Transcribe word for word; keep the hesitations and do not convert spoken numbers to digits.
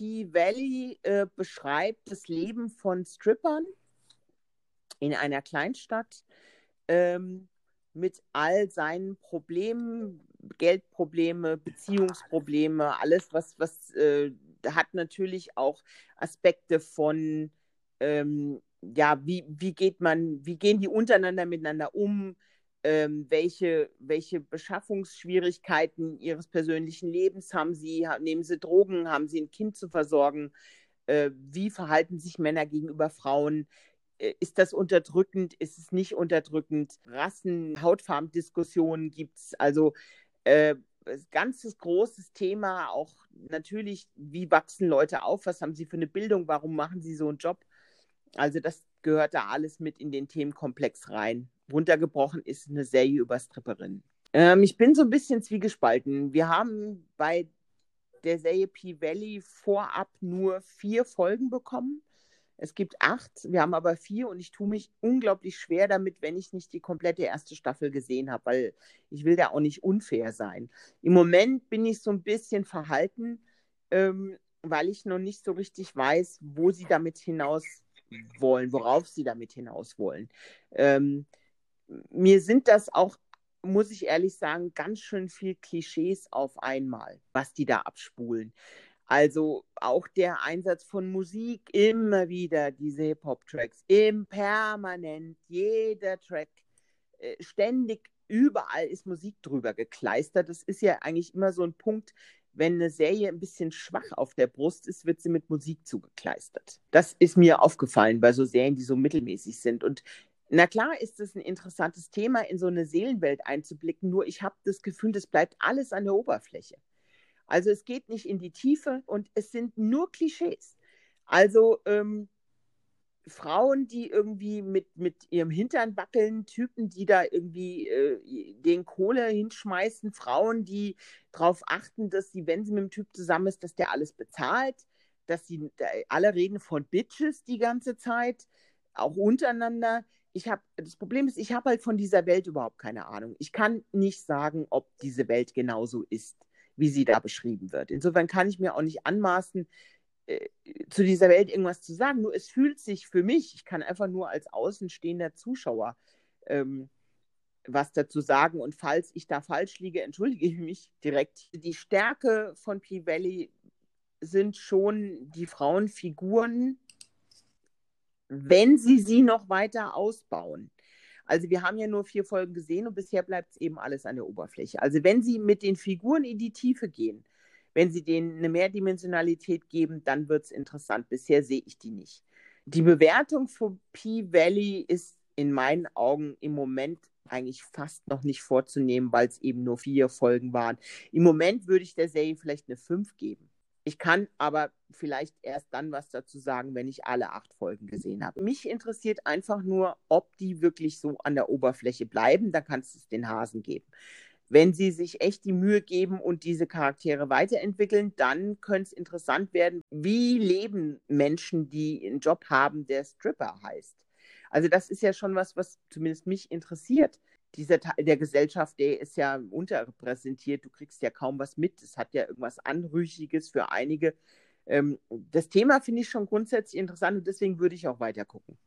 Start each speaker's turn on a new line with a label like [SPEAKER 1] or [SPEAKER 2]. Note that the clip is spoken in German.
[SPEAKER 1] P-Valley äh, beschreibt das Leben von Strippern in einer Kleinstadt ähm, mit all seinen Problemen, Geldprobleme, Beziehungsprobleme, alles, was, was äh, hat natürlich auch Aspekte von, ähm, ja, wie, wie geht man, wie gehen die untereinander miteinander um, ähm, welche, welche Beschaffungsschwierigkeiten ihres persönlichen Lebens haben sie, nehmen sie Drogen, haben sie ein Kind zu versorgen, äh, wie verhalten sich Männer gegenüber Frauen, ist das unterdrückend, ist es nicht unterdrückend? Rassen-, Hautfarbendiskussionen gibt es. Also äh, ganzes großes Thema, auch natürlich, wie wachsen Leute auf, was haben sie für eine Bildung, warum machen sie so einen Job? Also das gehört da alles mit in den Themenkomplex rein. Runtergebrochen ist eine Serie über Stripperinnen. Ähm, ich bin so ein bisschen zwiegespalten. Wir haben bei der Serie P-Valley vorab nur vier Folgen bekommen. Es gibt acht, wir haben aber vier und ich tue mich unglaublich schwer damit, wenn ich nicht die komplette erste Staffel gesehen habe, weil ich will da auch nicht unfair sein. Im Moment bin ich so ein bisschen verhalten, ähm, weil ich noch nicht so richtig weiß, wo sie damit hinaus wollen, worauf sie damit hinaus wollen. Ähm, mir sind das auch, muss ich ehrlich sagen, ganz schön viel Klischees auf einmal, was die da abspulen. Also auch der Einsatz von Musik, immer wieder diese Hip-Hop-Tracks, im permanent, jeder Track, äh, ständig, überall ist Musik drüber gekleistert. Das ist ja eigentlich immer so ein Punkt, wenn eine Serie ein bisschen schwach auf der Brust ist, wird sie mit Musik zugekleistert. Das ist mir aufgefallen bei so Serien, die so mittelmäßig sind. Und na klar ist es ein interessantes Thema, in so eine Seelenwelt einzublicken, nur ich habe das Gefühl, das bleibt alles an der Oberfläche. Also es geht nicht in die Tiefe und es sind nur Klischees. Also ähm, Frauen, die irgendwie mit, mit ihrem Hintern wackeln, Typen, die da irgendwie äh, den Kohle hinschmeißen, Frauen, die darauf achten, dass sie, wenn sie mit dem Typ zusammen ist, dass der alles bezahlt, dass sie, alle reden von Bitches die ganze Zeit, auch untereinander. Ich hab, das Problem ist, ich habe halt von dieser Welt überhaupt keine Ahnung. Ich kann nicht sagen, ob diese Welt genauso ist, wie sie da beschrieben wird. Insofern kann ich mir auch nicht anmaßen, äh, zu dieser Welt irgendwas zu sagen. Nur es fühlt sich für mich, ich kann einfach nur als außenstehender Zuschauer ähm, was dazu sagen. Und falls ich da falsch liege, entschuldige ich mich direkt. Die Stärke von P-Valley sind schon die Frauenfiguren, wenn sie sie noch weiter ausbauen. Also wir haben ja nur vier Folgen gesehen und bisher bleibt es eben alles an der Oberfläche. Also wenn sie mit den Figuren in die Tiefe gehen, wenn sie denen eine Mehrdimensionalität geben, dann wird es interessant. Bisher sehe ich die nicht. Die Bewertung von P-Valley ist in meinen Augen im Moment eigentlich fast noch nicht vorzunehmen, weil es eben nur vier Folgen waren. Im Moment würde ich der Serie vielleicht eine fünf geben. Ich kann aber vielleicht erst dann was dazu sagen, wenn ich alle acht Folgen gesehen habe. Mich interessiert einfach nur, ob die wirklich so an der Oberfläche bleiben. Da kannst du es den Hasen geben. Wenn sie sich echt die Mühe geben und diese Charaktere weiterentwickeln, dann könnte es interessant werden, wie leben Menschen, die einen Job haben, der Stripper heißt. Also das ist ja schon was, was zumindest mich interessiert. Dieser Teil der Gesellschaft, der ist ja unterrepräsentiert. Du kriegst ja kaum was mit. Es hat ja irgendwas Anrüchiges für einige. Ähm, das Thema finde ich schon grundsätzlich interessant und deswegen würde ich auch weiter gucken.